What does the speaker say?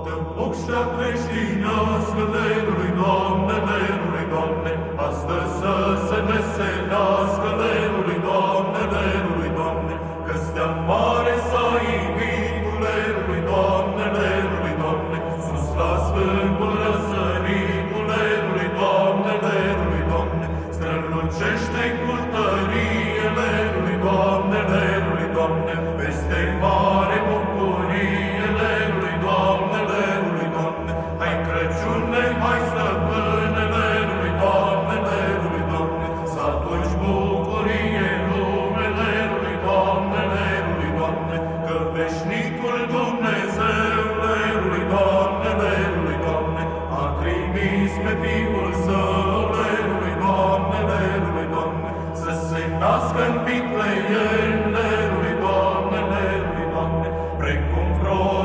Uștea creștinească, lerului, Doamne, lerului, Doamne, astăzi să se veselească, lerului, Doamne, lerului, Doamne, că stea mare s-a ivit, lerului, Doamne, lerului, Doamne, sus la sfântul răsăritul, lerului, Doamne, lerului, Doamne, strălucește-i cu tărie, lerului, Doamne, lerului, Doamne, peste mare bucurie, lerului, Doamne, lerului, Doamne, hai Crăciune, hai stăpâne, lerului, Doamne, lerului, Doamne, să aduci bucurie lume, lerului, Doamne, lerului, Doamne, că veșnicul Dumnezeu, lerului, Doamne, lerului, Doamne, a trimis pe Fiul Său, lerului, Doamne, lerului, Doamne, să se nască în Betleem, lerului, Doamne, lerului, Doamne, precum